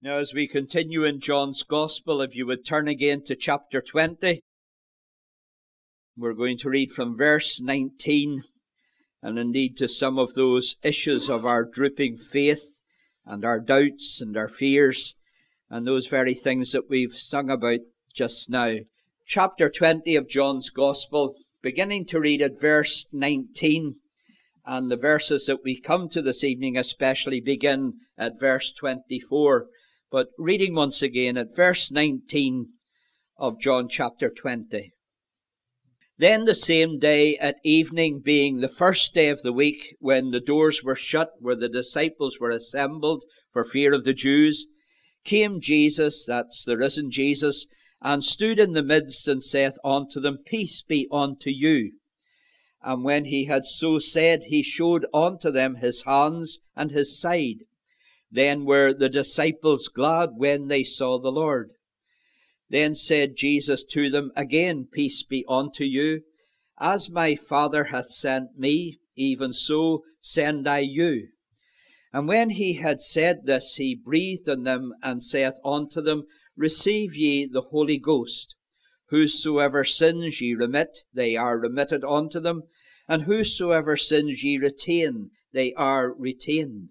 Now, as we continue in John's Gospel, if you would turn again to chapter 20, we're going to read from verse 19, and indeed to some of those issues of our drooping faith, and our doubts, and our fears, and those very things that we've sung about just now. Chapter 20 of John's Gospel, beginning to read at verse 19, and the verses that we come to this evening especially begin at verse 24. But reading once again at verse 19 of John chapter 20. Then the same day at evening, being the first day of the week, when the doors were shut, where the disciples were assembled for fear of the Jews, came Jesus, that's the risen Jesus, and stood in the midst, and saith unto them, Peace be unto you. And when he had so said, he showed unto them his hands and his side. Then were the disciples glad when they saw the Lord. Then said Jesus to them again, Peace be unto you. As my Father hath sent me, even so send I you. And when he had said this, he breathed on them, and saith unto them, Receive ye the Holy Ghost. Whosoever sins ye remit, they are remitted unto them. And whosoever sins ye retain, they are retained.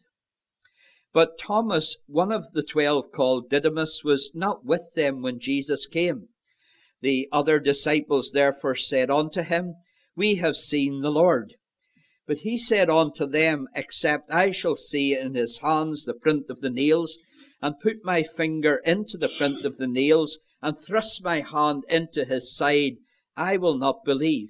But Thomas, one of the 12 called Didymus, was not with them when Jesus came. The other disciples therefore said unto him, We have seen the Lord. But he said unto them, Except I shall see in his hands the print of the nails, and put my finger into the print of the nails, and thrust my hand into his side, I will not believe.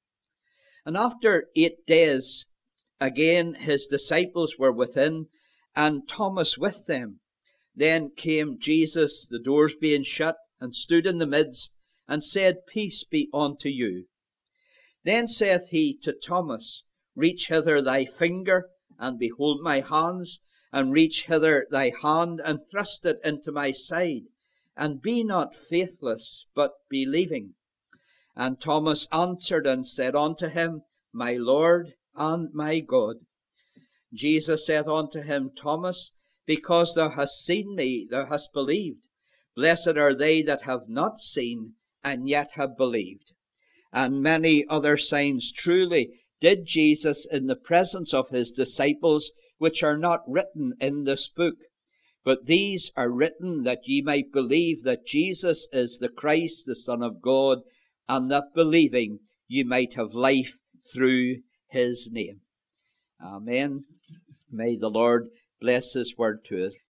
And after 8 days, again his disciples were within, and Thomas with them. Then came Jesus, the doors being shut, and stood in the midst, and said, Peace be unto you. Then saith he to Thomas, Reach hither thy finger, and behold my hands, and reach hither thy hand, and thrust it into my side, and be not faithless, but believing. And Thomas answered and said unto him, My Lord and my God. Jesus saith unto him, Thomas, because thou hast seen me, thou hast believed. Blessed are they that have not seen, and yet have believed. And many other signs truly did Jesus in the presence of his disciples, which are not written in this book. But these are written that ye might believe that Jesus is the Christ, the Son of God, and that believing ye might have life through his name. Amen. May the Lord bless his word to us.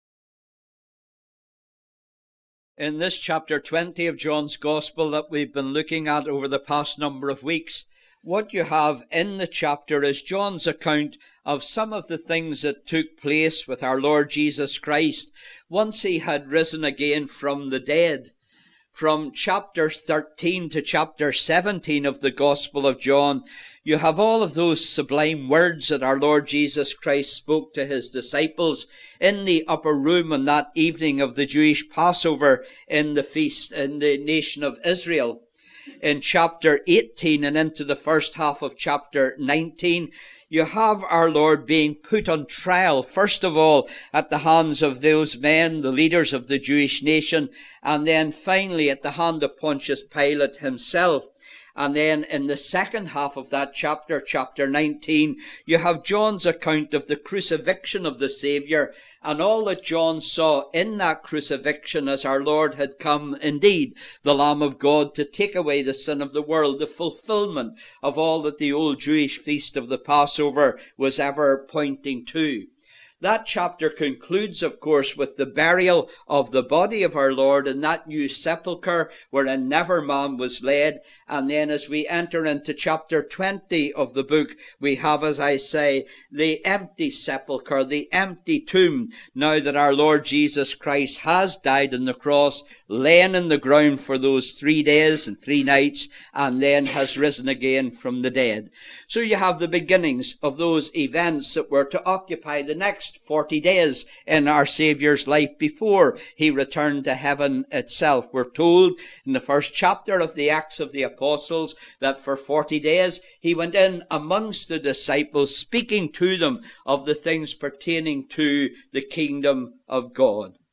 In this chapter 20 of John's Gospel that we've been looking at over the past number of weeks, what you have in the chapter is John's account of some of the things that took place with our Lord Jesus Christ once he had risen again from the dead. From chapter 13 to chapter 17 of the Gospel of John, you have all of those sublime words that our Lord Jesus Christ spoke to his disciples in the upper room on that evening of the Jewish Passover in the feast in the nation of Israel. In chapter 18 and into the first half of chapter 19, you have our Lord being put on trial, first of all, at the hands of those men, the leaders of the Jewish nation, and then finally at the hand of Pontius Pilate himself. And then in the second half of that chapter, chapter 19, you have John's account of the crucifixion of the Saviour, and all that John saw in that crucifixion as our Lord had come, indeed, the Lamb of God, to take away the sin of the world, the fulfillment of all that the old Jewish feast of the Passover was ever pointing to. That chapter concludes, of course, with the burial of the body of our Lord in that new sepulchre wherein never man was laid. And then as we enter into chapter 20 of the book, we have, as I say, the empty sepulchre, the empty tomb, now that our Lord Jesus Christ has died on the cross, lain in the ground for those 3 days and 3 nights, and then has risen again from the dead. So you have the beginnings of those events that were to occupy the next 40 days in our Saviour's life before he returned to heaven itself. We're told in the first chapter of the Acts of the Apostles that for 40 days he went in amongst the disciples, speaking to them of the things pertaining to the kingdom of God.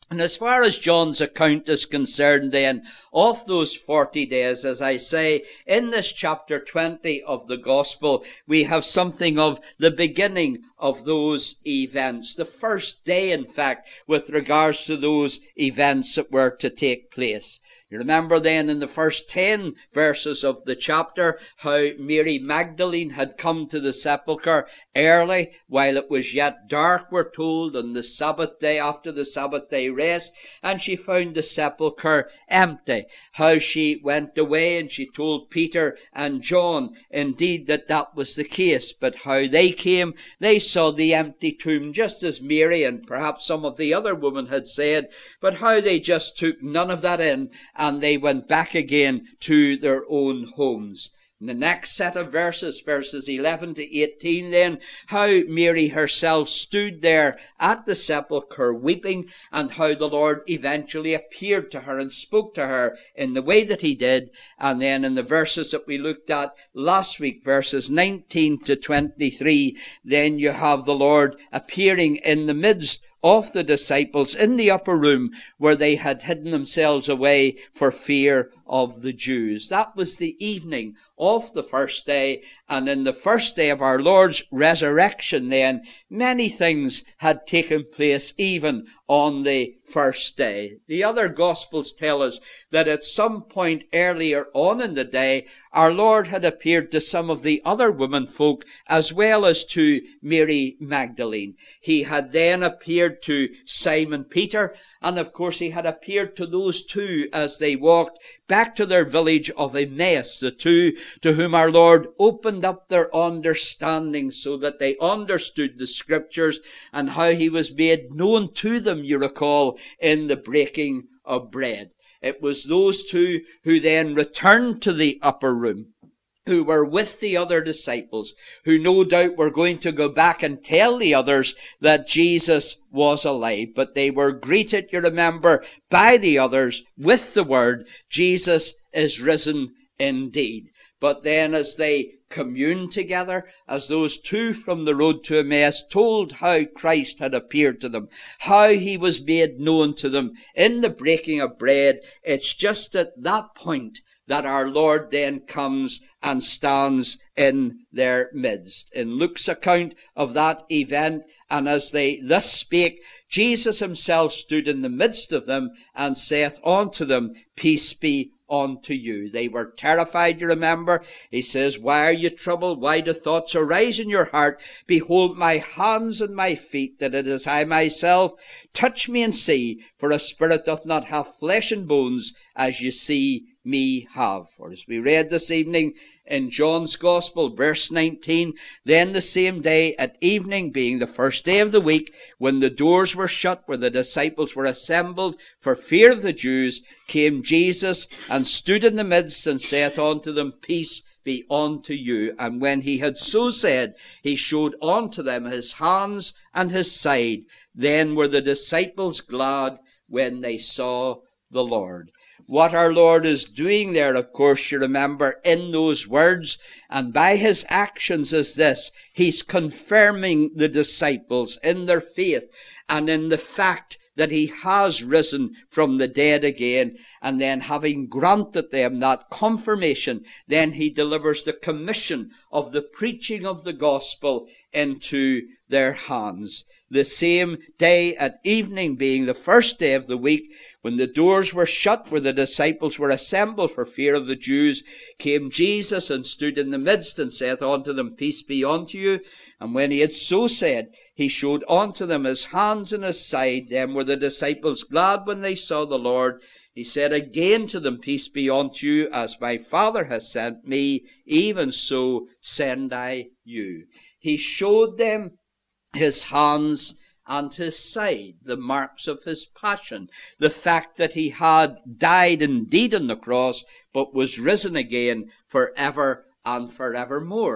And as far as John's account is concerned then, of those 40 days, as I say, in this chapter 20 of the Gospel, we have something of the beginning of those events. The first day, in fact, with regards to those events that were to take place. You remember then in the first 10 verses of the chapter how Mary Magdalene had come to the sepulchre early while it was yet dark, we're told, on the Sabbath day, after the Sabbath day rest, and she found the sepulchre empty. How she went away and she told Peter and John indeed that was the case, but how they came, they saw the empty tomb just as Mary and perhaps some of the other women had said, but how they just took none of that in, and they went back again to their own homes. In the next set of verses, verses 11 to 18 then, how Mary herself stood there at the sepulchre weeping, and how the Lord eventually appeared to her and spoke to her in the way that he did. And then in the verses that we looked at last week, verses 19 to 23, then you have the Lord appearing in the midst of the disciples in the upper room where they had hidden themselves away for fear of the Jews. That was the evening of the first day, and in the first day of our Lord's resurrection then, many things had taken place even on the first day. The other Gospels tell us that at some point earlier on in the day, our Lord had appeared to some of the other women folk as well as to Mary Magdalene. He had then appeared to Simon Peter, and of course he had appeared to those two as they walked back to their village of Emmaus, the two to whom our Lord opened up their understanding so that they understood the Scriptures, and how he was made known to them, you recall, in the breaking of bread. It was those two who then returned to the upper room, who were with the other disciples, who no doubt were going to go back and tell the others that Jesus was alive. But they were greeted, you remember, by the others with the word, Jesus is risen indeed. But then as they communed together, as those two from the road to Emmaus told how Christ had appeared to them, how he was made known to them in the breaking of bread, it's just at that point that our Lord then comes and stands in their midst. In Luke's account of that event, and as they thus spake, Jesus himself stood in the midst of them, and saith unto them, Peace be unto you. They were terrified, you remember. He says, Why are you troubled? Why do thoughts arise in your heart? Behold my hands and my feet, that it is I myself. Touch me and see, for a spirit doth not have flesh and bones, as you see me have. For as we read this evening in John's Gospel, verse 19, then the same day at evening, being the first day of the week, when the doors were shut, where the disciples were assembled for fear of the Jews, came Jesus and stood in the midst, and saith unto them, Peace be unto you. And when he had so said, he showed unto them his hands and his side. Then were the disciples glad when they saw the Lord. What our Lord is doing there, of course, you remember, in those words and by his actions is this: he's confirming the disciples in their faith and in the fact that he has risen from the dead again. And then, having granted them that confirmation, then he delivers the commission of the preaching of the gospel into their hands. The same day at evening, being the first day of the week, when the doors were shut, where the disciples were assembled for fear of the Jews, came Jesus and stood in the midst, and saith unto them, Peace be unto you. And when he had so said, he showed unto them his hands and his side. Then were the disciples glad when they saw the Lord. He said again to them, Peace be unto you, as my Father has sent me, even so send I you. He showed them his hands and his side, the marks of his passion, the fact that he had died indeed on the cross, but was risen again forever and forevermore.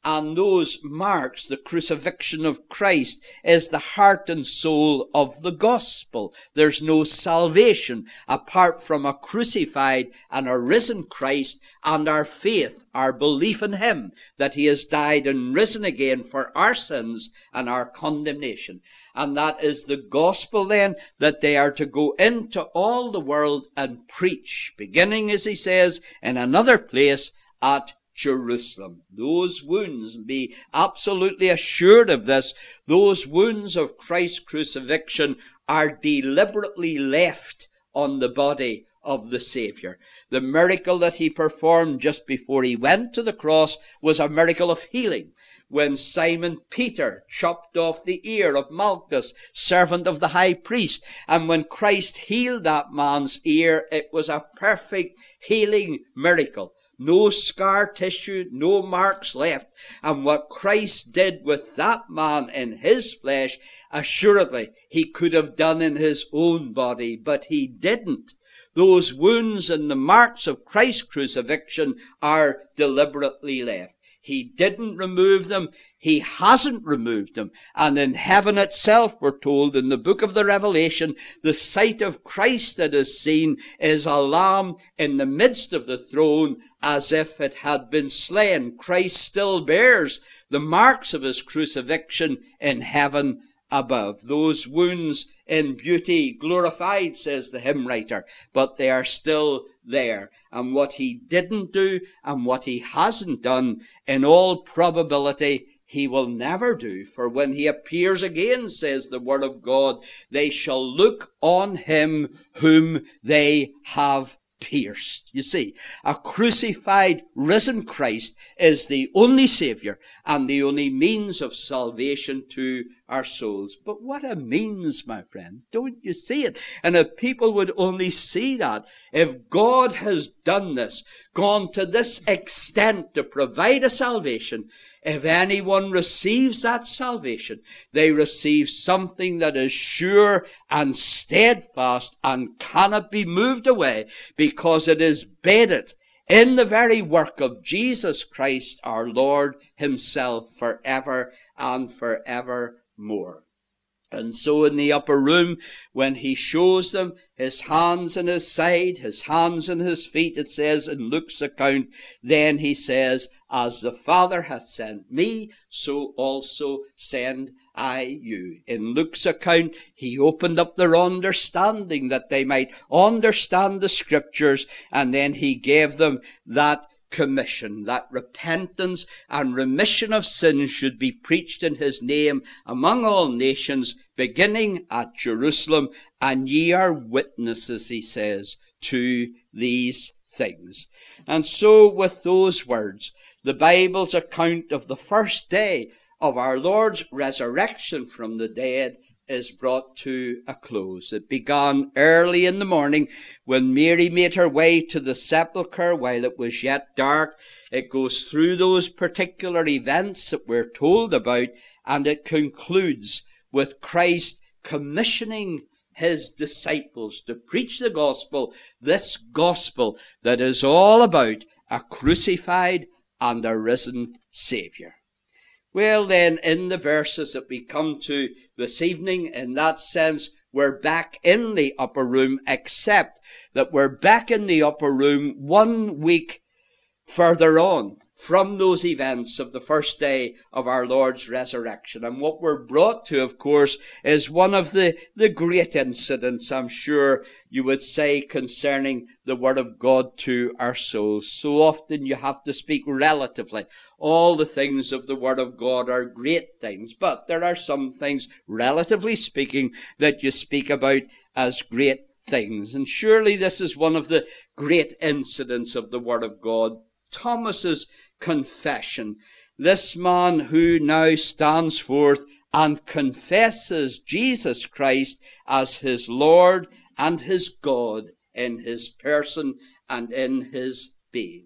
And those marks, the crucifixion of Christ, is the heart and soul of the gospel. There's no salvation apart from a crucified and a risen Christ and our faith, our belief in him, that he has died and risen again for our sins and our condemnation. And that is the gospel then, that they are to go into all the world and preach, beginning, as he says, in another place at Jerusalem. Those wounds, be absolutely assured of this, those wounds of Christ's crucifixion are deliberately left on the body of the Saviour. The miracle that he performed just before he went to the cross was a miracle of healing. When Simon Peter chopped off the ear of Malchus, servant of the high priest, and when Christ healed that man's ear, it was a perfect healing miracle. No scar tissue, no marks left. And what Christ did with that man in his flesh, assuredly he could have done in his own body, but he didn't. Those wounds and the marks of Christ's crucifixion are deliberately left. He didn't remove them. He hasn't removed them. And in heaven itself, we're told in the book of the Revelation, the sight of Christ that is seen is a lamb in the midst of the throne, as if it had been slain. Christ still bears the marks of his crucifixion in heaven above. Those wounds in beauty glorified, says the hymn writer, but they are still there. And what he didn't do and what he hasn't done, in all probability, he will never do. For when he appears again, says the word of God, they shall look on him whom they have pierced. You see, a crucified, risen Christ is the only Saviour and the only means of salvation to our souls. But what a means, my friend. Don't you see it? And if people would only see that, if God has done this, gone to this extent to provide a salvation, if anyone receives that salvation, they receive something that is sure and steadfast and cannot be moved away, because it is bedded in the very work of Jesus Christ our Lord himself forever and forevermore. And so in the upper room, when he shows them his hands in his side, his hands in his feet, it says in Luke's account, then he says, as the Father hath sent me, so also send I you. In Luke's account, he opened up their understanding that they might understand the Scriptures, and then he gave them that commission, that repentance and remission of sins should be preached in his name among all nations, beginning at Jerusalem, and ye are witnesses, he says, to these things. And so with those words, the Bible's account of the first day of our Lord's resurrection from the dead is brought to a close. It began early in the morning when Mary made her way to the sepulchre while it was yet dark. It goes through those particular events that we're told about, and it concludes with Christ commissioning his disciples to preach the gospel, this gospel that is all about a crucified and a risen Saviour. Well then, in the verses that we come to this evening, in that sense, we're back in the upper room, except that we're back in the upper room 1 week further on from those events of the first day of our Lord's resurrection. And what we're brought to, of course, is one of the great incidents, I'm sure you would say, concerning the Word of God to our souls. So often you have to speak relatively. All the things of the Word of God are great things, but there are some things, relatively speaking, that you speak about as great things. And surely this is one of the great incidents of the Word of God. Thomas's confession. This man who now stands forth and confesses Jesus Christ as his Lord and his God in his person and in his being.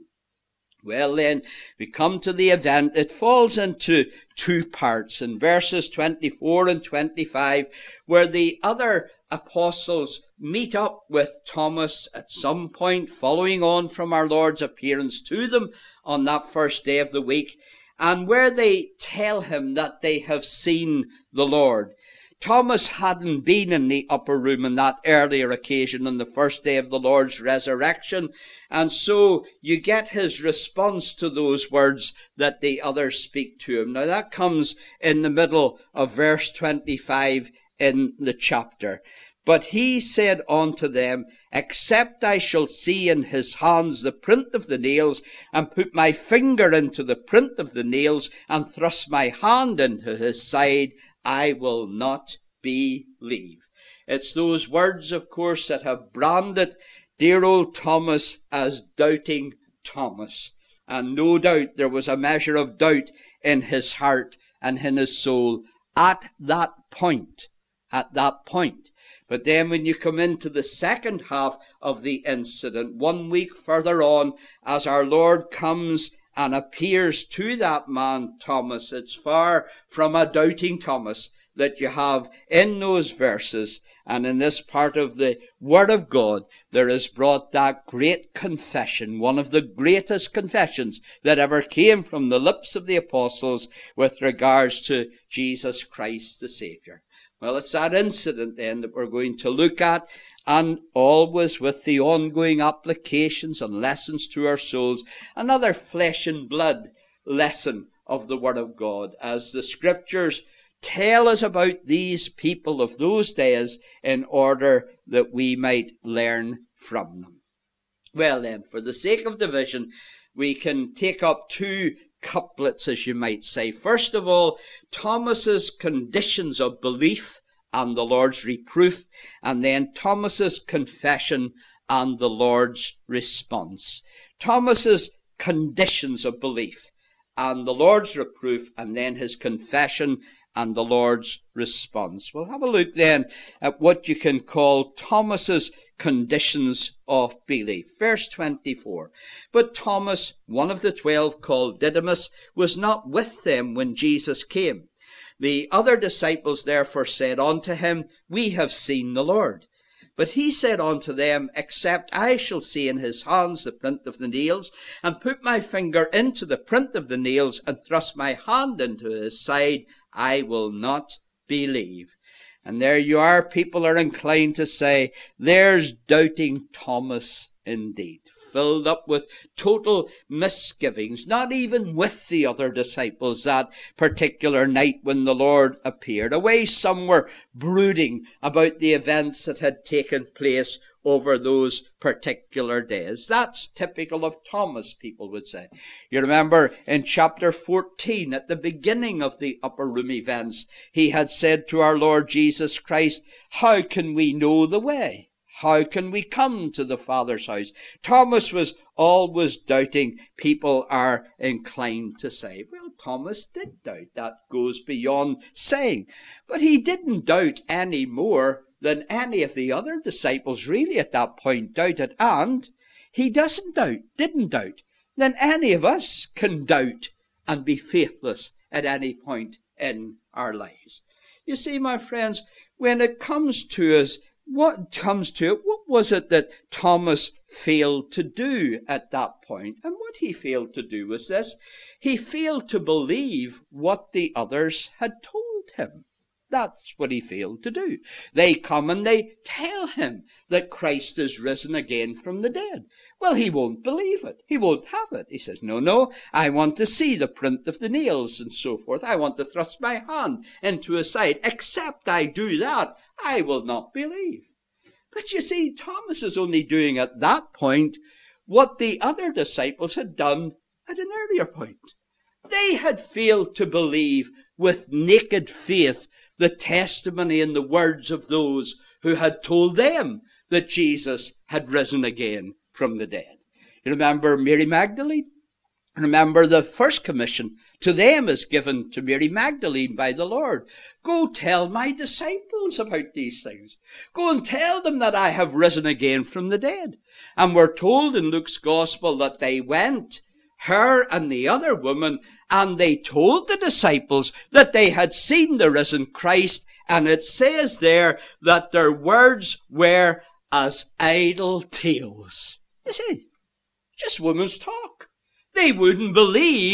Well then, we come to the event. It falls into two parts in verses 24 and 25, where the other apostles meet up with Thomas at some point following on from our Lord's appearance to them on that first day of the week. and where they tell him that they have seen the Lord. Thomas hadn't been in the upper room on that earlier occasion on the first day of the Lord's resurrection, and so you get his response to those words that the others speak to him. Now that comes in the middle of verse 25 in the chapter. But he said unto them, Except I shall see in his hands the print of the nails, and put my finger into the print of the nails, and thrust my hand into his side, I will not believe. It's those words, of course, that have branded dear old Thomas as Doubting Thomas. And no doubt there was a measure of doubt in his heart and in his soul at that point. But then when you come into the second half of the incident, 1 week further on, as our Lord comes and appears to that man Thomas, it's far from a Doubting Thomas that you have in those verses. And in this part of the Word of God, there is brought that great confession, one of the greatest confessions that ever came from the lips of the apostles with regards to Jesus Christ the Saviour. Well, it's that incident then that we're going to look at, and always with the ongoing applications and lessons to our souls, another flesh and blood lesson of the Word of God, as the Scriptures tell us about these people of those days in order that we might learn from them. Well then, for the sake of division, we can take up two couplets, as you might say. First of all, Thomas's conditions of belief and the Lord's reproof, and then Thomas's confession and the Lord's response. Thomas's conditions of belief and the Lord's reproof, and then his confession and the Lord's response. We'll have a look then at what you can call Thomas's conditions of belief. Verse 24. But Thomas, one of the 12, called Didymus, was not with them when Jesus came. The other disciples therefore said unto him, We have seen the Lord. But he said unto them, Except I shall see in his hands the print of the nails, and put my finger into the print of the nails, and thrust my hand into his side, I will not believe. And there you are, people are inclined to say, there's Doubting Thomas indeed, filled up with total misgivings, not even with the other disciples that particular night when the Lord appeared. Away somewhere brooding about the events that had taken place over those particular days. That's typical of Thomas, people would say. You remember in chapter 14, at the beginning of the upper room events, he had said to our Lord Jesus Christ, How can we know the way? How can we come to the Father's house? Thomas was always doubting, people are inclined to say. Well, Thomas did doubt. That goes beyond saying. But he didn't doubt any more than any of the other disciples really at that point doubted. And he didn't doubt, than any of us can doubt and be faithless at any point in our lives. You see, my friends, when it comes to us, what was it that Thomas failed to do at that point? And what he failed to do was this. He failed to believe what the others had told him. That's what he failed to do. They come and they tell him that Christ is risen again from the dead. Well, he won't believe it. He won't have it. He says, no, I want to see the print of the nails and so forth. I want to thrust my hand into his side. Except I do that, I will not believe. But you see, Thomas is only doing at that point what the other disciples had done at an earlier point. They had failed to believe with naked faith the testimony and the words of those who had told them that Jesus had risen again from the dead. You remember Mary Magdalene? Remember the first commission to them is given to Mary Magdalene by the Lord. Go tell my disciples about these things. Go and tell them that I have risen again from the dead. And we're told in Luke's gospel that they went, her and the other woman, and they told the disciples that they had seen the risen Christ. And it says there that their words were as idle tales. You see, just women's talk. They wouldn't believe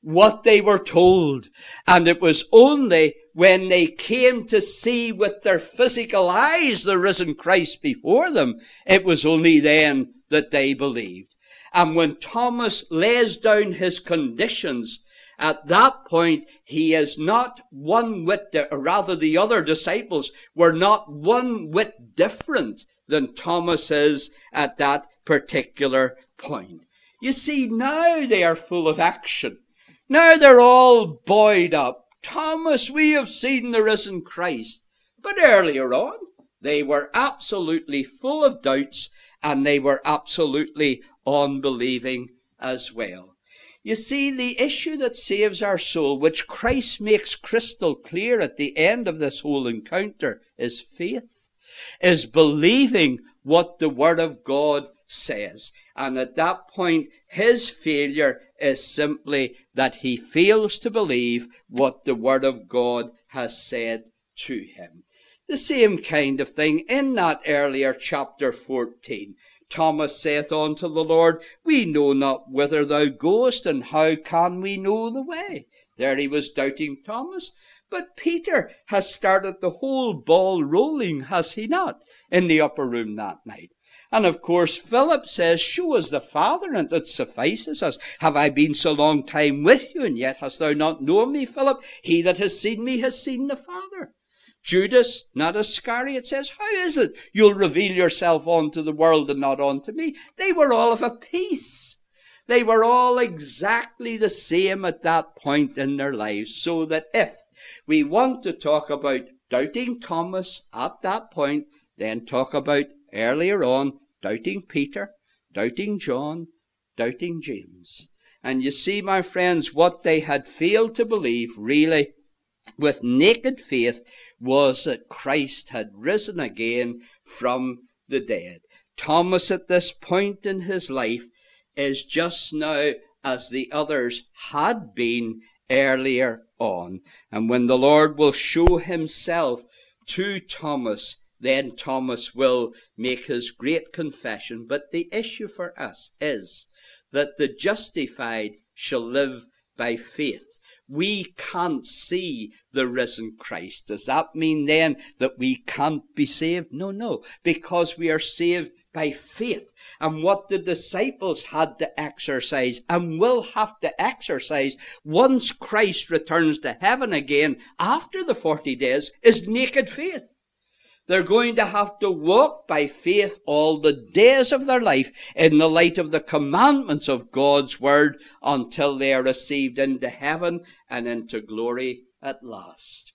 what they were told. And it was only when they came to see with their physical eyes the risen Christ before them, it was only then that they believed. And when Thomas lays down his conditions, at that point, he is not one whit, or rather the other disciples were not one whit different than Thomas is at that particular point. You see, now they are full of action. Now they're all buoyed up. Thomas, we have seen the risen Christ. But earlier on, they were absolutely full of doubts, and they were absolutely unbelieving as well. You see, the issue that saves our soul, which Christ makes crystal clear at the end of this whole encounter, is faith, is believing what the Word of God says. And at that point, his failure is simply that he fails to believe what the Word of God has said to him. The same kind of thing in that earlier chapter 14. Thomas saith unto the Lord, We know not whither thou goest, and how can we know the way? There he was doubting Thomas. But Peter has started the whole ball rolling, has he not, in the upper room that night? And of course Philip says, Show us the Father, and it suffices us. Have I been so long time with you, and yet hast thou not known me, Philip? He that has seen me has seen the Father. Judas, not Iscariot, says, How is it you'll reveal yourself unto the world and not unto me? They were all of a piece. They were all exactly the same at that point in their lives. So that if we want to talk about doubting Thomas at that point, then talk about earlier on doubting Peter, doubting John, doubting James. And you see, my friends, what they had failed to believe really with naked faith was that Christ had risen again from the dead. Thomas at this point in his life is just now as the others had been earlier on. And when the Lord will show himself to Thomas, then Thomas will make his great confession. But the issue for us is that the justified shall live by faith. We can't see the risen Christ. Does that mean then that we can't be saved? No, because we are saved by faith. And what the disciples had to exercise and will have to exercise once Christ returns to heaven again after the 40 days is naked faith. They're going to have to walk by faith all the days of their life in the light of the commandments of God's word until they are received into heaven and into glory at last.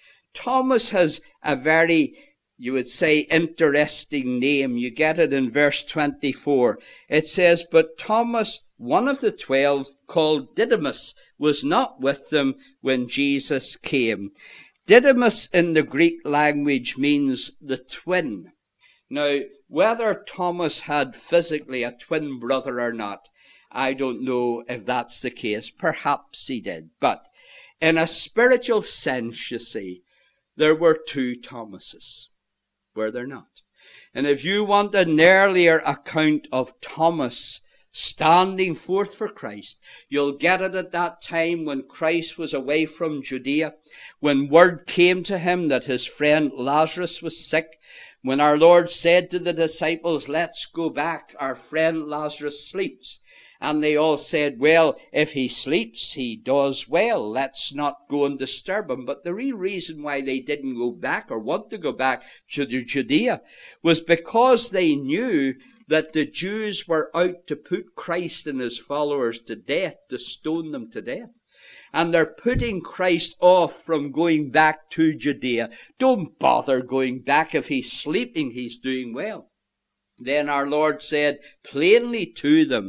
Thomas has a very, you would say, interesting name. You get it in verse 24. It says, But Thomas, one of the 12, called Didymus, was not with them when Jesus came. Didymus in the Greek language means the twin. Now, whether Thomas had physically a twin brother or not, I don't know if that's the case. Perhaps he did. But in a spiritual sense, you see, there were two Thomases, were there not? And if you want an earlier account of Thomas standing forth for Christ, you'll get it at that time when Christ was away from Judea, when word came to him that his friend Lazarus was sick, when our Lord said to the disciples, Let's go back, our friend Lazarus sleeps. And they all said, Well, if he sleeps, he does well. Let's not go and disturb him. But the real reason why they didn't go back or want to go back to Judea was because they knew that the Jews were out to put Christ and his followers to death, to stone them to death. And they're putting Christ off from going back to Judea. Don't bother going back. If he's sleeping, he's doing well. Then our Lord said plainly to them,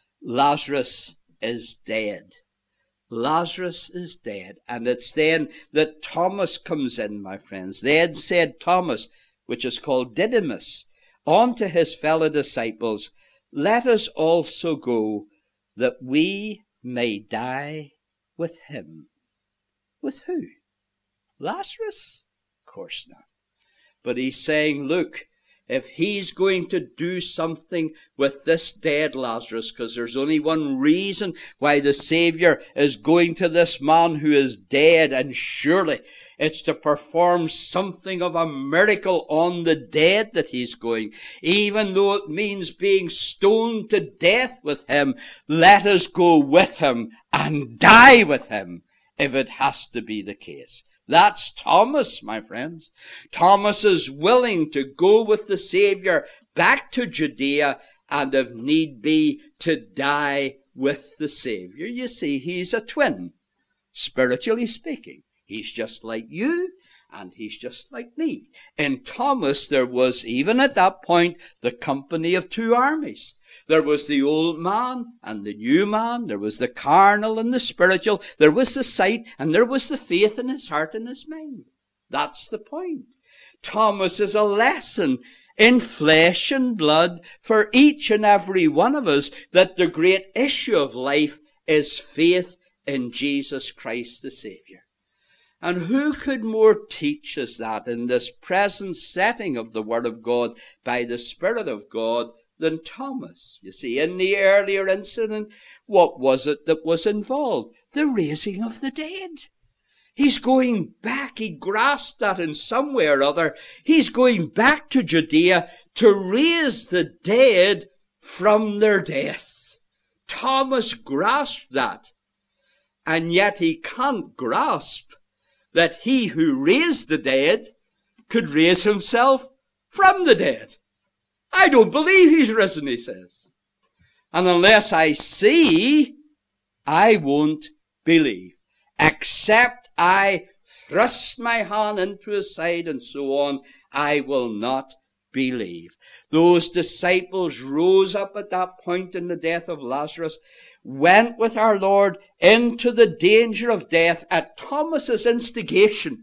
Lazarus is dead. Lazarus is dead. And it's then that Thomas comes in, my friends. Then said Thomas, which is called Didymus, unto his fellow disciples, Let us also go, that we may die with him. With who? Lazarus? Of course not. But he's saying, Look, if he's going to do something with this dead Lazarus, because there's only one reason why the Savior is going to this man who is dead, and surely it's to perform something of a miracle on the dead that he's going. Even though it means being stoned to death with him, let us go with him and die with him if it has to be the case. That's Thomas, my friends. Thomas is willing to go with the Savior back to Judea, and if need be, to die with the Savior. You see, he's a twin, spiritually speaking. He's just like you, and he's just like me. In Thomas, there was, even at that point, the company of two armies. There was the old man and the new man. There was the carnal and the spiritual. There was the sight, and there was the faith in his heart and his mind. That's the point. Thomas is a lesson in flesh and blood for each and every one of us, that the great issue of life is faith in Jesus Christ the Savior. And who could more teach us that in this present setting of the Word of God by the Spirit of God than Thomas? You see, in the earlier incident, what was it that was involved? The raising of the dead. He's going back. He grasped that in some way or other. He's going back to Judea to raise the dead from their death. Thomas grasped that. And yet he can't grasp that he who raised the dead could raise himself from the dead. I don't believe he's risen, he says. And unless I see, I won't believe. Except I thrust my hand into his side and so on, I will not believe. Those disciples rose up at that point in the death of Lazarus, went with our Lord into the danger of death at Thomas's instigation.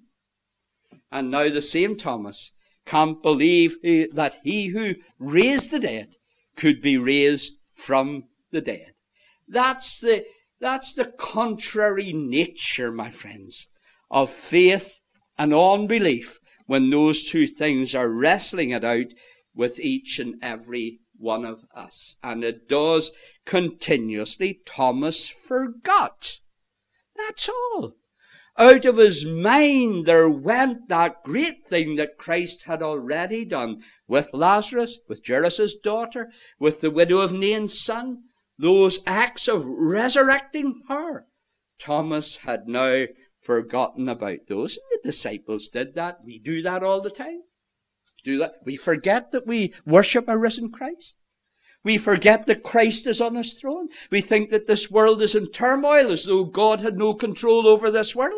And now the same Thomas can't believe that he who raised the dead could be raised from the dead. That's the contrary nature, my friends, of faith and unbelief, when those two things are wrestling it out with each and every one of us. And it does continuously. Thomas forgot. That's all. Out of his mind there went that great thing that Christ had already done with Lazarus, with Jairus' daughter, with the widow of Nain's son. Those acts of resurrecting power. Thomas had now forgotten about those. And the disciples did that. We do that all the time. Do that. We forget that we worship a risen Christ. We forget that Christ is on his throne. We think that this world is in turmoil, as though God had no control over this world.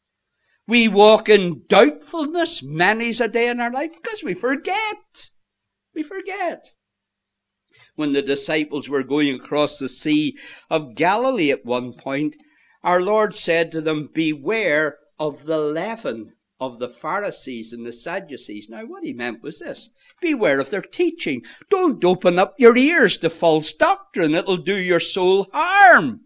We walk in doubtfulness many's a day in our life because we forget. We forget. When the disciples were going across the Sea of Galilee at one point, our Lord said to them, beware of the leaven of the Pharisees and the Sadducees. Now, what he meant was this. Beware of their teaching. Don't open up your ears to false doctrine. It'll do your soul harm.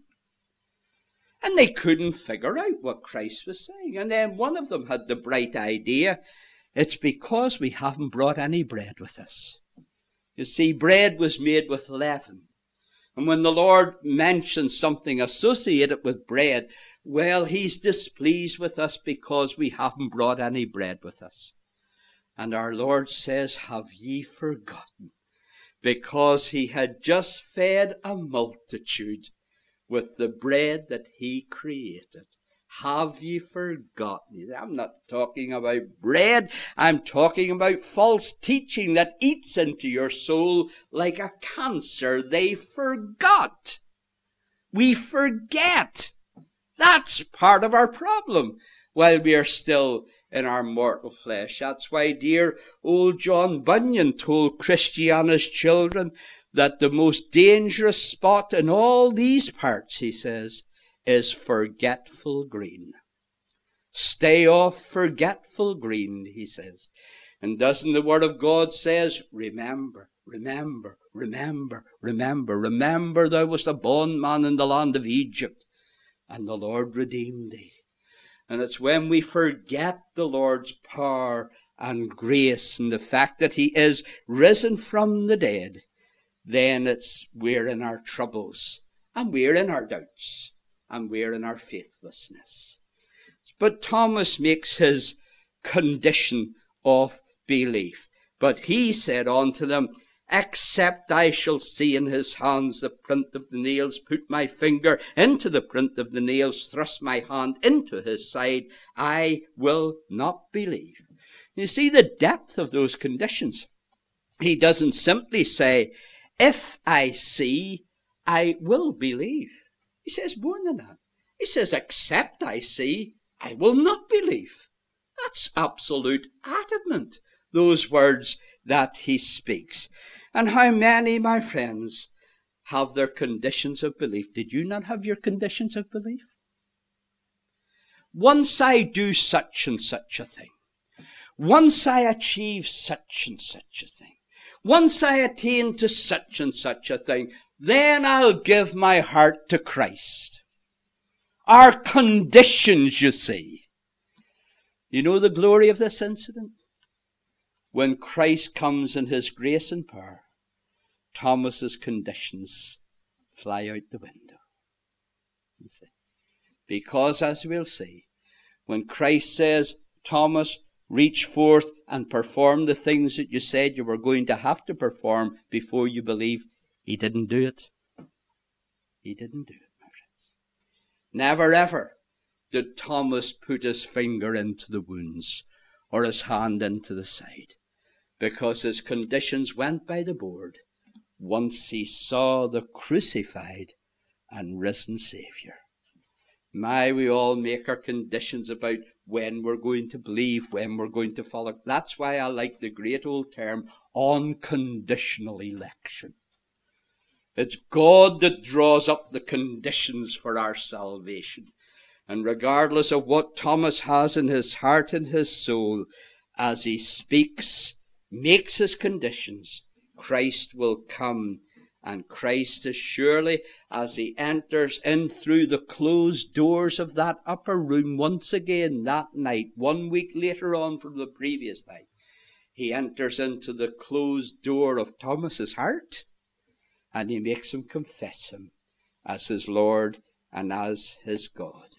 And they couldn't figure out what Christ was saying. And then one of them had the bright idea. It's because we haven't brought any bread with us. You see, bread was made with leaven. And when the Lord mentions something associated with bread, well, he's displeased with us because we haven't brought any bread with us. And our Lord says, have ye forgotten? Because he had just fed a multitude with the bread that he created. Have ye forgotten? I'm not talking about bread. I'm talking about false teaching that eats into your soul like a cancer. They forgot. We forget. That's part of our problem while we are still in our mortal flesh. That's why dear old John Bunyan told Christiana's children that the most dangerous spot in all these parts, he says, is Forgetful Green. Stay off Forgetful Green, he says. And doesn't the Word of God says, remember, remember, remember, remember, remember thou wast a bondman in the land of Egypt, and the Lord redeemed thee. And it's when we forget the Lord's power and grace and the fact that he is risen from the dead, then we're in our troubles, and we're in our doubts, and we're in our faithlessness. But Thomas makes his condition of belief. But he said unto them, except I shall see in his hands the print of the nails, put my finger into the print of the nails, thrust my hand into his side, I will not believe. You see the depth of those conditions. He doesn't simply say, if I see, I will believe. He says more than that. He says, except I see, I will not believe. That's absolute adamant, those words that he speaks. And how many, my friends, have their conditions of belief? Did you not have your conditions of belief? Once I do such and such a thing, once I achieve such and such a thing, once I attain to such and such a thing, then I'll give my heart to Christ. Our conditions, you see. You know the glory of this incident? When Christ comes in his grace and power, Thomas's conditions fly out the window. You see? Because, as we'll see, when Christ says, Thomas, reach forth and perform the things that you said you were going to have to perform before you believe, he didn't do it. He didn't do it, my friends. Never ever did Thomas put his finger into the wounds or his hand into the side, because his conditions went by the board once he saw the crucified and risen Saviour. My, we all make our conditions about when we're going to believe, when we're going to follow. That's why I like the great old term, unconditional election. It's God that draws up the conditions for our salvation. And regardless of what Thomas has in his heart and his soul, as he speaks, makes his conditions, Christ will come. And Christ, as surely as he enters in through the closed doors of that upper room once again that night, 1 week later on from the previous night, he enters into the closed door of Thomas's heart, and he makes him confess him as his Lord and as his God.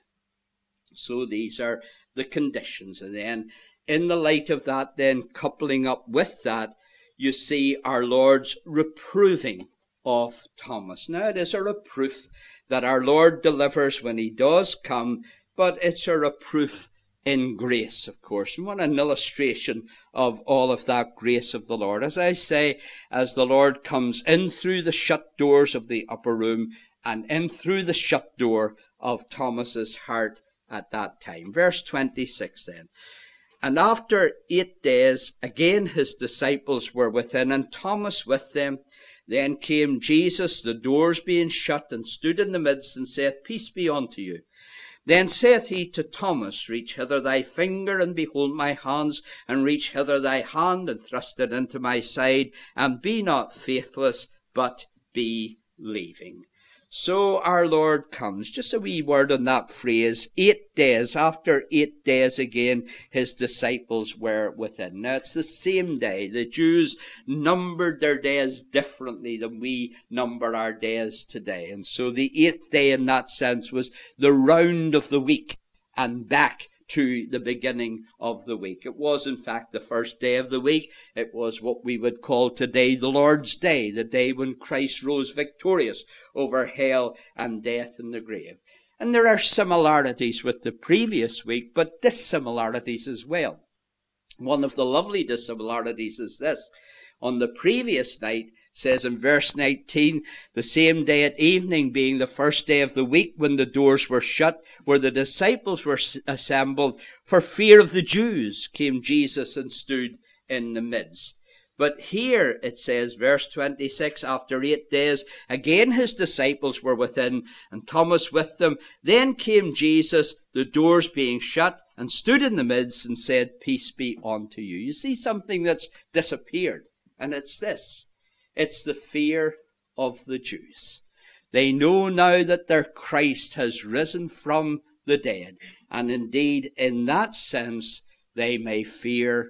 So these are the conditions. And then, in the light of that, then coupling up with that, you see our Lord's reproving of Thomas. Now, it is a reproof that our Lord delivers when he does come, but it's a reproof in grace, of course. And what an illustration of all of that grace of the Lord. As I say, as the Lord comes in through the shut doors of the upper room and in through the shut door of Thomas's heart at that time. Verse 26 then. And after 8 days, again his disciples were within, and Thomas with them. Then came Jesus, the doors being shut, and stood in the midst, and saith, Peace be unto you. Then saith he to Thomas, Reach hither thy finger, and behold my hands, and reach hither thy hand, and thrust it into my side, and be not faithless, but believing. So our Lord comes. Just a wee word on that phrase, 8 days. After 8 days again, his disciples were within. Now, it's the same day. The Jews numbered their days differently than we number our days today. And so the 8th day in that sense was the round of the week and back to the beginning of the week. It was, in fact, the first day of the week. It was what we would call today the Lord's Day, the day when Christ rose victorious over hell and death and the grave. And there are similarities with the previous week, but dissimilarities as well. One of the lovely dissimilarities is this. On the previous night, says in verse 19, the same day at evening, being the first day of the week when the doors were shut, where the disciples were assembled, for fear of the Jews, came Jesus and stood in the midst. But here it says, verse 26, after 8 days, again his disciples were within, and Thomas with them. Then came Jesus, the doors being shut, and stood in the midst, and said, Peace be unto you. You see something that's disappeared, and it's this. It's the fear of the Jews. They know now that their Christ has risen from the dead. And indeed, in that sense, they may fear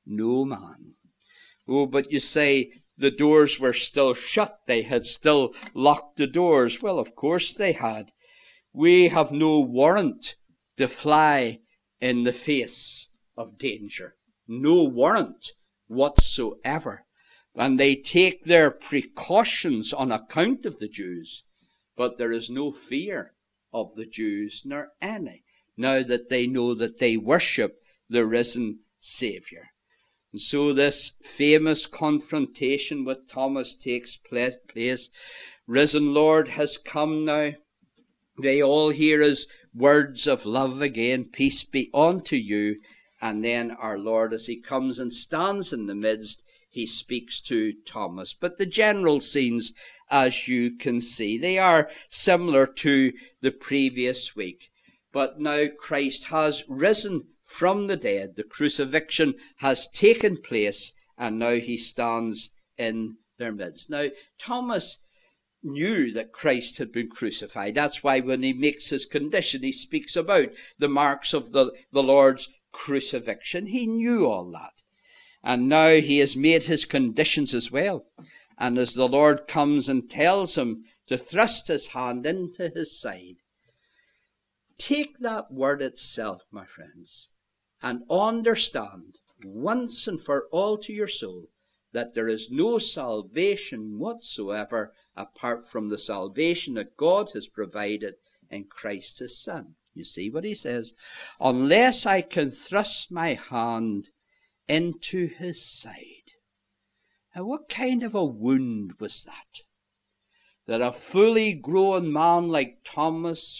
no man. Oh, but you say the doors were still shut. They had still locked the doors. Well, of course they had. We have no warrant to fly in the face of danger. No warrant whatsoever. And they take their precautions on account of the Jews. But there is no fear of the Jews, nor any, now that they know that they worship the risen Saviour. And so this famous confrontation with Thomas takes place. Risen Lord has come now. They all hear his words of love again. Peace be unto you. And then our Lord, as he comes and stands in the midst, he speaks to Thomas. But the general scenes, as you can see, they are similar to the previous week. But now Christ has risen from the dead. The crucifixion has taken place, and now he stands in their midst. Now, Thomas knew that Christ had been crucified. That's why when he makes his condition, he speaks about the marks of the Lord's crucifixion. He knew all that. And now he has made his conditions as well. And as the Lord comes and tells him to thrust his hand into his side, take that word itself, my friends, and understand once and for all to your soul that there is no salvation whatsoever apart from the salvation that God has provided in Christ his Son. You see what he says? Unless I can thrust my hand into his side. Now, what kind of a wound was that? That a fully grown man like Thomas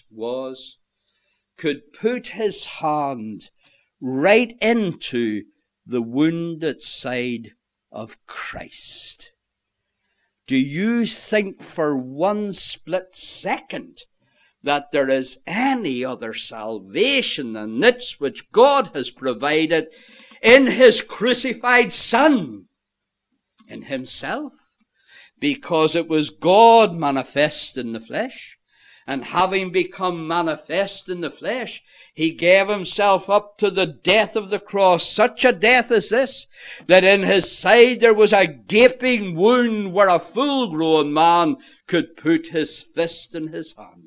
could put his hand right into the wounded side of Christ. Do you think for one split second that there is any other salvation than this which God has provided in his crucified Son, in himself? Because it was God manifest in the flesh, and having become manifest in the flesh, he gave himself up to the death of the cross, such a death as this, that in his side there was a gaping wound where a full-grown man could put his fist in his hand.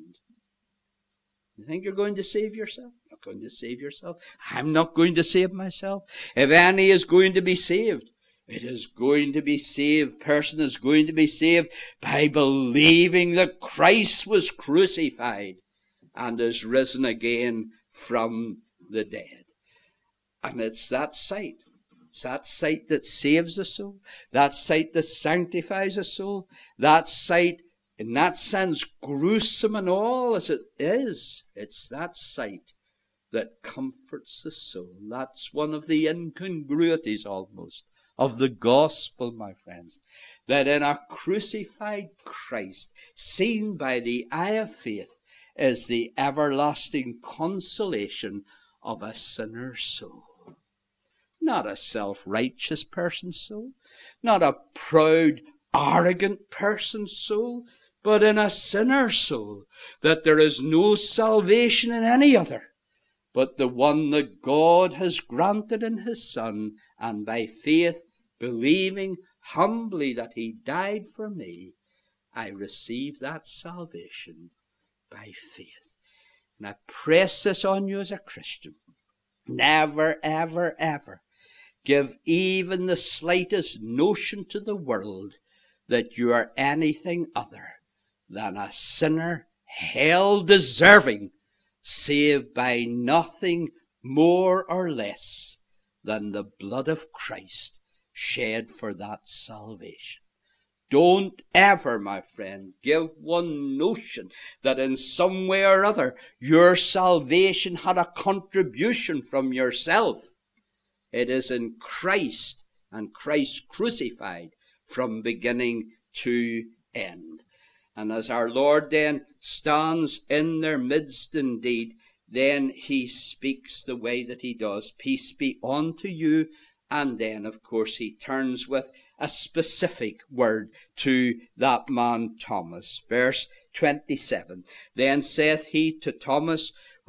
You think you're going to save yourself? You're not going to save yourself. I'm not going to save myself. If any is going to be saved, it is going to be saved. Person is going to be saved by believing that Christ was crucified and is risen again from the dead. And it's that sight. It's that sight that saves the soul. That sight that sanctifies the soul. That sight, in that sense, gruesome and all as it is, it's that sight that comforts the soul. That's one of the incongruities almost of the gospel, my friends, that in a crucified Christ, seen by the eye of faith, is the everlasting consolation of a sinner's soul. Not a self-righteous person's soul, not a proud, arrogant person's soul, but in a sinner's soul, that there is no salvation in any other, but the one that God has granted in his Son, and by faith, believing humbly that he died for me, I receive that salvation by faith. And I press this on you as a Christian. Never, ever, ever give even the slightest notion to the world that you are anything other than a sinner, hell-deserving, saved by nothing more or less than the blood of Christ shed for that salvation. Don't ever, my friend, give one notion that in some way or other your salvation had a contribution from yourself. It is in Christ and Christ crucified from beginning to end. And as our Lord then stands in their midst indeed, then he speaks the way that he does. Peace be unto you. And then, of course, he turns with a specific word to that man Thomas. Verse 27. Then saith he to Thomas,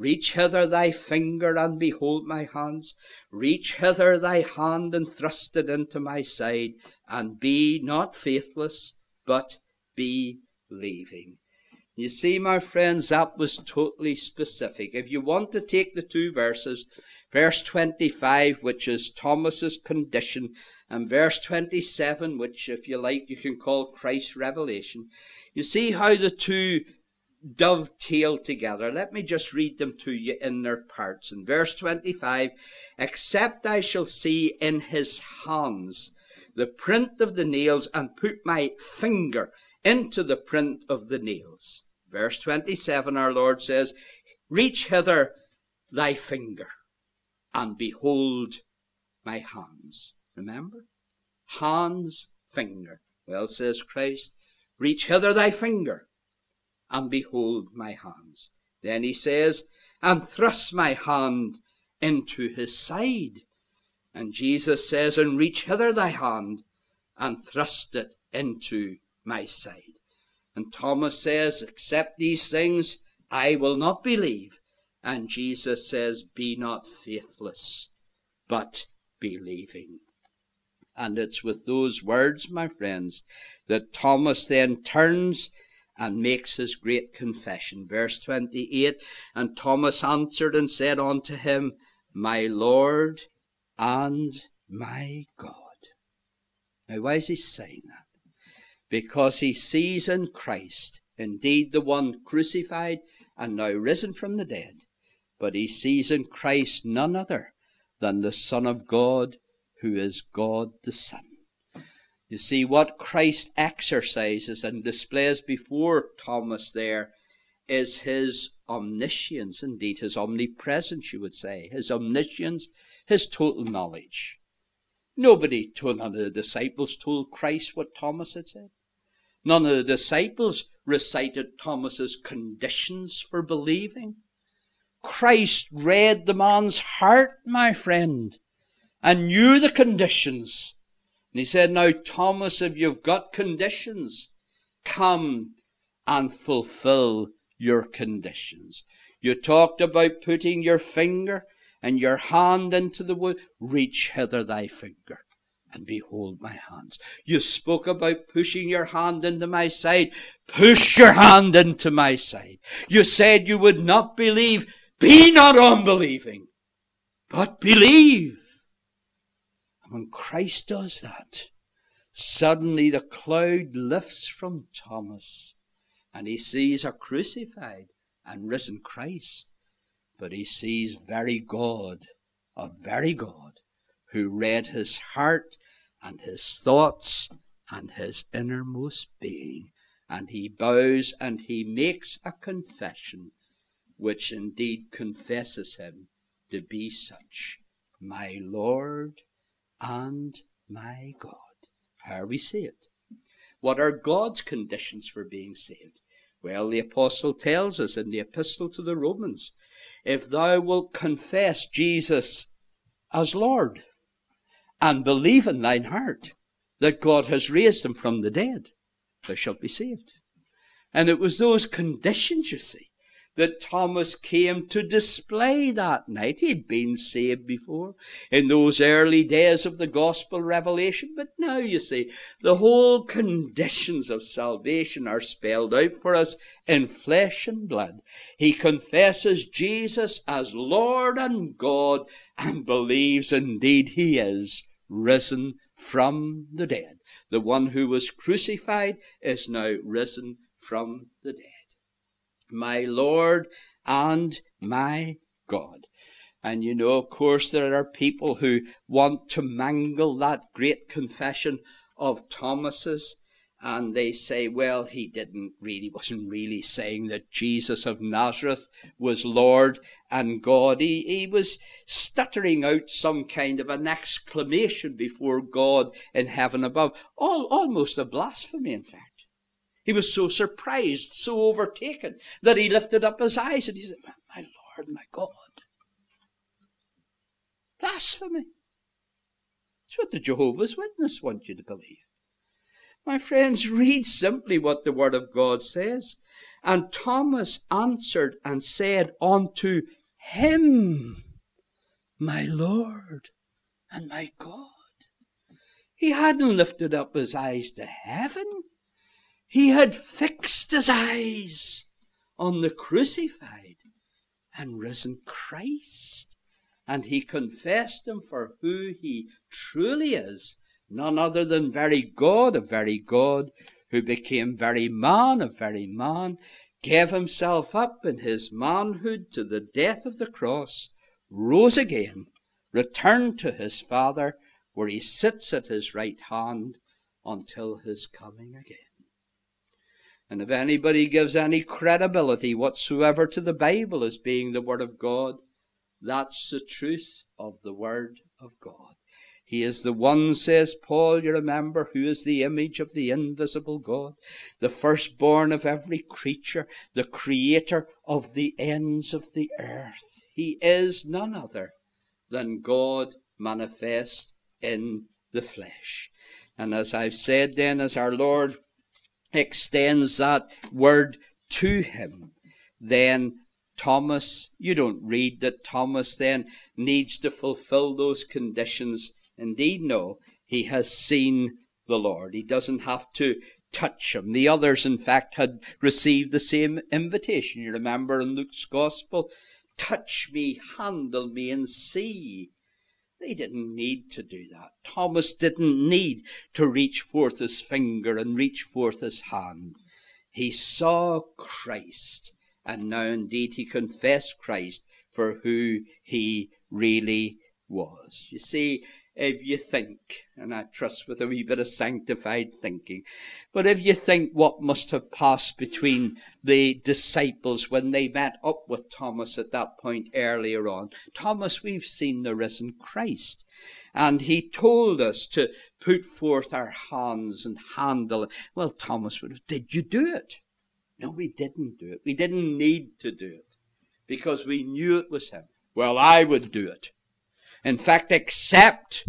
Reach hither thy finger, and behold my hands. Reach hither thy hand, and thrust it into my side, and be not faithless, but believing. You see, my friends, that was totally specific. If you want to take the two verses, verse 25, which is Thomas's condition, and verse 27, which, if you like, you can call Christ's revelation, you see how the two dovetail together. Let me just read them to you in their parts. In verse 25, except I shall see in his hands the print of the nails, and put my finger into the print of the nails. Verse 27, our Lord says, reach hither thy finger, and behold my hands. Remember? Hands, finger. Well, says Christ, reach hither thy finger, and behold my hands. Then he says, and thrust my hand into his side. And Jesus says, and reach hither thy hand, and thrust it into my side. And Thomas says, except these things, I will not believe. And Jesus says, be not faithless, but believing. And it's with those words, my friends, that Thomas then turns and makes his great confession. Verse 28, and Thomas answered and said unto him, my Lord and my God. Now, why is he saying that? Because he sees in Christ, indeed the one crucified and now risen from the dead, but he sees in Christ none other than the Son of God, who is God the Son. You see, what Christ exercises and displays before Thomas there is his omniscience, indeed his omnipresence, you would say, his omniscience, his total knowledge. None of the disciples told Christ what Thomas had said. None of the disciples recited Thomas's conditions for believing. Christ read the man's heart, my friend, and knew the conditions. And he said, now, Thomas, if you've got conditions, come and fulfill your conditions. You talked about putting your finger and your hand into the wood. Reach hither thy finger, and behold my hands. You spoke about pushing your hand into my side. Push your hand into my side. You said you would not believe. Be not unbelieving, but believe. And when Christ does that, suddenly the cloud lifts from Thomas, and he sees a crucified and risen Christ. But he sees very God, a very God, who read his heart and his thoughts and his innermost being. And he bows and he makes a confession, which indeed confesses him to be such, my Lord and my God. How are we saved? What are God's conditions for being saved? Well, the apostle tells us in the epistle to the Romans, if thou wilt confess Jesus as Lord, and believe in thine heart that God has raised him from the dead, thou shalt be saved. And it was those conditions, you see, that Thomas came to display that night. He'd been saved before in those early days of the gospel revelation, but now, you see, the whole conditions of salvation are spelled out for us in flesh and blood. He confesses Jesus as Lord and God, and believes indeed he is risen from the dead. The one who was crucified is now risen from the dead. My Lord and my God. And you know, of course, there are people who want to mangle that great confession of Thomas's, and they say, well, he wasn't really saying that Jesus of Nazareth was Lord and God. He was stuttering out some kind of an exclamation before God in heaven above, almost a blasphemy, in fact. He was so surprised, so overtaken, that he lifted up his eyes and he said, my Lord, my God. Blasphemy. It's what the Jehovah's Witnesses want you to believe. My friends, read simply what the Word of God says. And Thomas answered and said unto him, My Lord and my God. He hadn't lifted up his eyes to heaven. He had fixed his eyes on the crucified and risen Christ. And he confessed him for who he truly is, none other than very God of very God, who became very man of very man, gave himself up in his manhood to the death of the cross, rose again, returned to his Father, where he sits at his right hand until his coming again. And if anybody gives any credibility whatsoever to the Bible as being the Word of God, that's the truth of the Word of God. He is the one, says Paul, you remember, who is the image of the invisible God, the firstborn of every creature, the creator of the ends of the earth. He is none other than God manifest in the flesh. And as I've said then, as our Lord extends that word to him, then Thomas, you don't read that Thomas then needs to fulfill those conditions. Indeed, no, he has seen the Lord. He doesn't have to touch him. The others, in fact, had received the same invitation. You remember in Luke's Gospel, touch me, handle me, and see. They didn't need to do that. Thomas didn't need to reach forth his finger and reach forth his hand. He saw Christ, and now indeed he confessed Christ for who he really was. You see, if you think, and I trust with a wee bit of sanctified thinking, but if you think what must have passed between the disciples when they met up with Thomas at that point earlier on, Thomas, we've seen the risen Christ. And he told us to put forth our hands and handle it. Well, Thomas would have, did you do it? No, we didn't do it. We didn't need to do it because we knew it was him. Well, I would do it. In fact, except,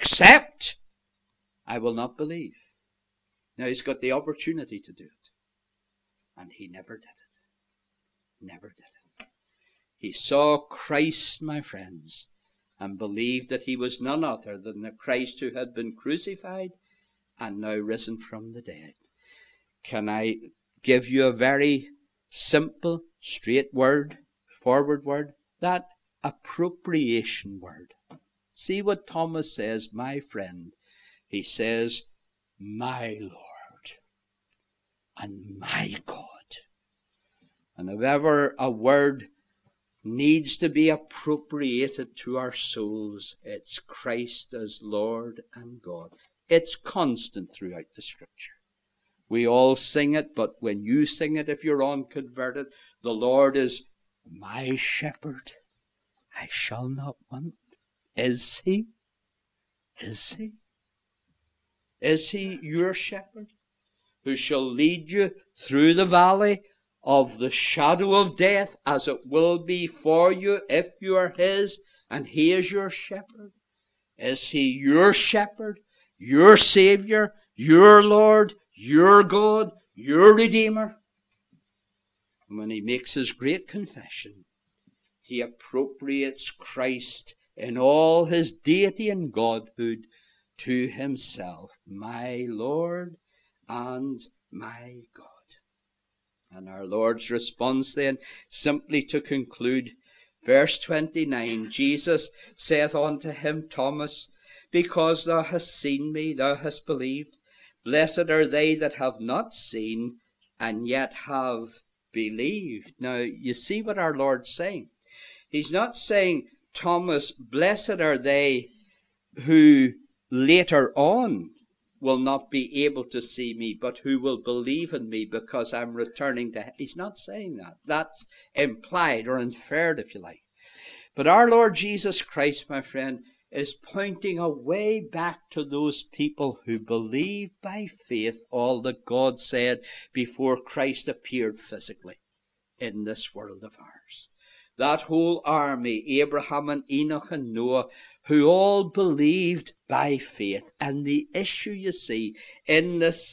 I will not believe. Now, he's got the opportunity to do it. And he never did it. Never did it. He saw Christ, my friends, and believed that he was none other than the Christ who had been crucified and now risen from the dead. Can I give you a very simple, straightforward word? That appropriation word. See what Thomas says, my friend. He says, my Lord and my God. And if ever a word needs to be appropriated to our souls, it's Christ as Lord and God. It's constant throughout the Scripture. We all sing it, but when you sing it, if you're unconverted, the Lord is my shepherd. I shall not want. Is he? Is he? Is he your shepherd who shall lead you through the valley of the shadow of death, as it will be for you if you are his and he is your shepherd? Is he your shepherd, your Savior, your Lord, your God, your Redeemer? And when he makes his great confession, he appropriates Christ in all his deity and godhood to himself, my Lord and my God. And our Lord's response then, simply to conclude, verse 29, Jesus saith unto him, Thomas, because thou hast seen me, thou hast believed. Blessed are they that have not seen, and yet have believed. Now, you see what our Lord's saying. He's not saying, Thomas, blessed are they who later on will not be able to see me, but who will believe in me because I'm returning to heaven. He's not saying that. That's implied or inferred, if you like. But our Lord Jesus Christ, my friend, is pointing a way back to those people who believed by faith all that God said before Christ appeared physically in this world of ours. That whole army, Abraham and Enoch and Noah, who all believed by faith. And the issue, you see, in this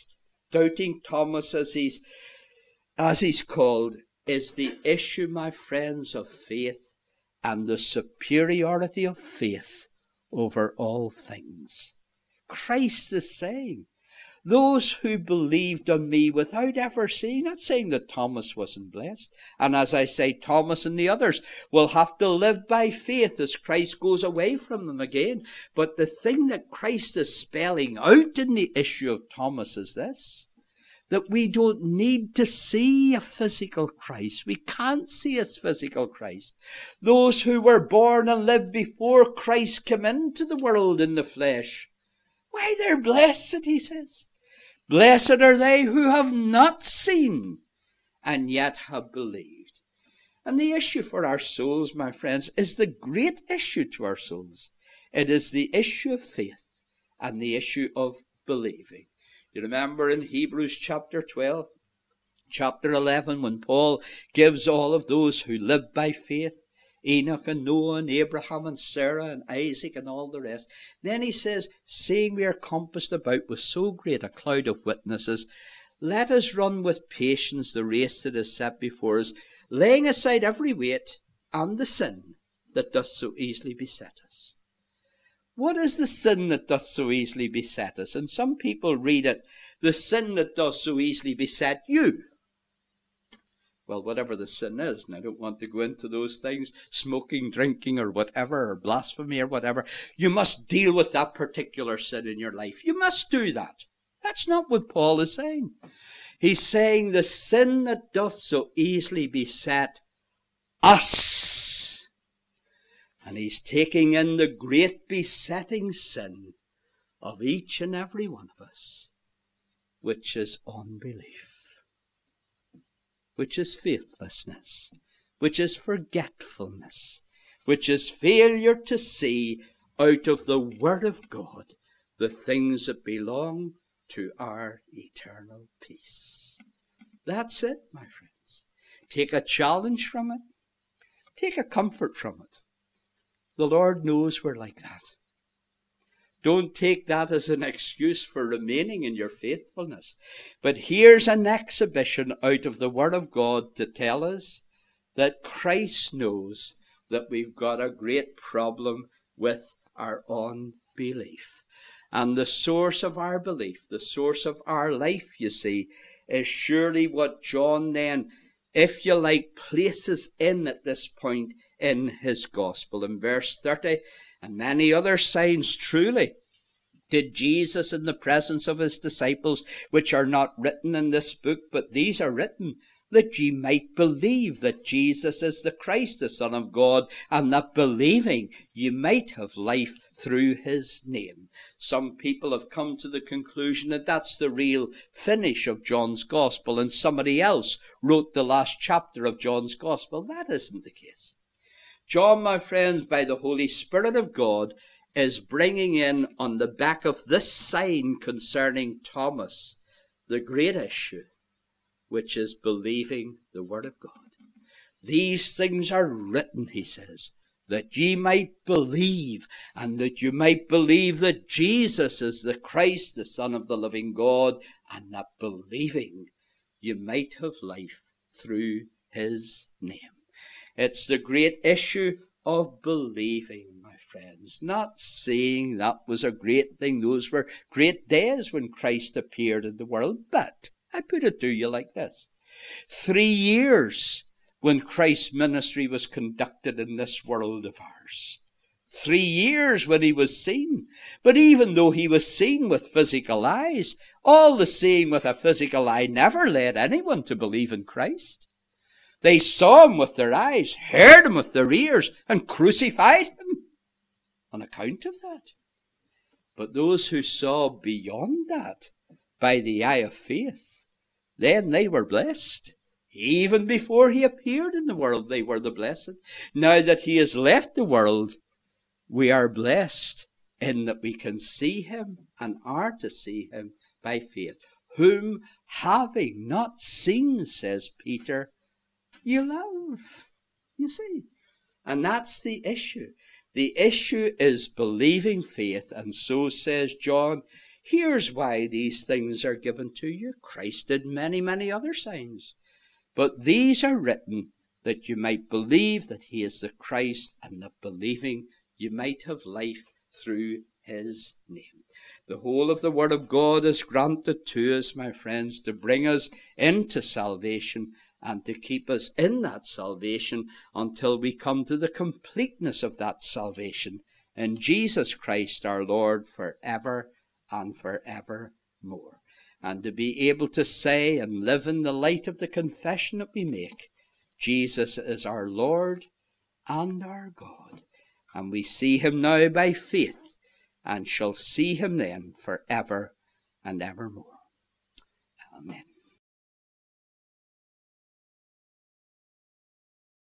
Doubting Thomas, as he's called, is the issue, my friends, of faith and the superiority of faith over all things. Christ is saying, those who believed on me without ever seeing, not saying that Thomas wasn't blessed. And as I say, Thomas and the others will have to live by faith as Christ goes away from them again. But the thing that Christ is spelling out in the issue of Thomas is this: that we don't need to see a physical Christ. We can't see his physical Christ. Those who were born and lived before Christ came into the world in the flesh, why, they're blessed, he says. Blessed are they who have not seen and yet have believed. And the issue for our souls, my friends, is the great issue to our souls. It is the issue of faith and the issue of believing. You remember in Hebrews chapter 12, chapter 11, when Paul gives all of those who live by faith, Enoch and Noah and Abraham and Sarah and Isaac and all the rest. Then he says, seeing we are compassed about with so great a cloud of witnesses, let us run with patience the race that is set before us, laying aside every weight and the sin that doth so easily beset us. What is the sin that doth so easily beset us? And some people read it, the sin that doth so easily beset you. Well, whatever the sin is, and I don't want to go into those things, smoking, drinking, or whatever, or blasphemy, or whatever, you must deal with that particular sin in your life. You must do that. That's not what Paul is saying. He's saying the sin that doth so easily beset us. And he's taking in the great besetting sin of each and every one of us, which is unbelief, which is faithlessness, which is forgetfulness, which is failure to see out of the Word of God the things that belong to our eternal peace. That's it, my friends. Take a challenge from it. Take a comfort from it. The Lord knows we're like that. Don't take that as an excuse for remaining in your faithfulness. But here's an exhibition out of the Word of God to tell us that Christ knows that we've got a great problem with our unbelief. And the source of our belief, the source of our life, you see, is surely what John then, if you like, places in at this point in his gospel. In verse 30, and many other signs truly did Jesus in the presence of his disciples, which are not written in this book, but these are written, that ye might believe that Jesus is the Christ, the Son of God, and that believing ye might have life through his name. Some people have come to the conclusion that that's the real finish of John's Gospel, and somebody else wrote the last chapter of John's Gospel. That isn't the case. John, my friends, by the Holy Spirit of God, is bringing in on the back of this sign concerning Thomas the great issue, which is believing the Word of God. These things are written, he says, that ye might believe, and that you might believe that Jesus is the Christ, the Son of the living God, and that believing you might have life through his name. It's the great issue of believing, my friends, not seeing. That was a great thing. Those were great days when Christ appeared in the world. But I put it to you like this. 3 years when Christ's ministry was conducted in this world of ours. 3 years when he was seen. But even though he was seen with physical eyes, all the seeing with a physical eye never led anyone to believe in Christ. They saw him with their eyes, heard him with their ears, and crucified him on account of that. But those who saw beyond that by the eye of faith, then they were blessed. Even before he appeared in the world, they were the blessed. Now that he has left the world, we are blessed in that we can see him and are to see him by faith. Whom having not seen, says Peter, you love. You see. And that's the issue. The issue is believing faith. And so says John, Here's why these things are given to you. Christ did many, many other signs. But these are written that you might believe that he is the Christ, and that believing you might have life through his name. The whole of the Word of God is granted to us, my friends, to bring us into salvation and to keep us in that salvation until we come to the completeness of that salvation in Jesus Christ our Lord forever and forevermore. And to be able to say and live in the light of the confession that we make, Jesus is our Lord and our God. And we see him now by faith, and shall see him then forever and evermore.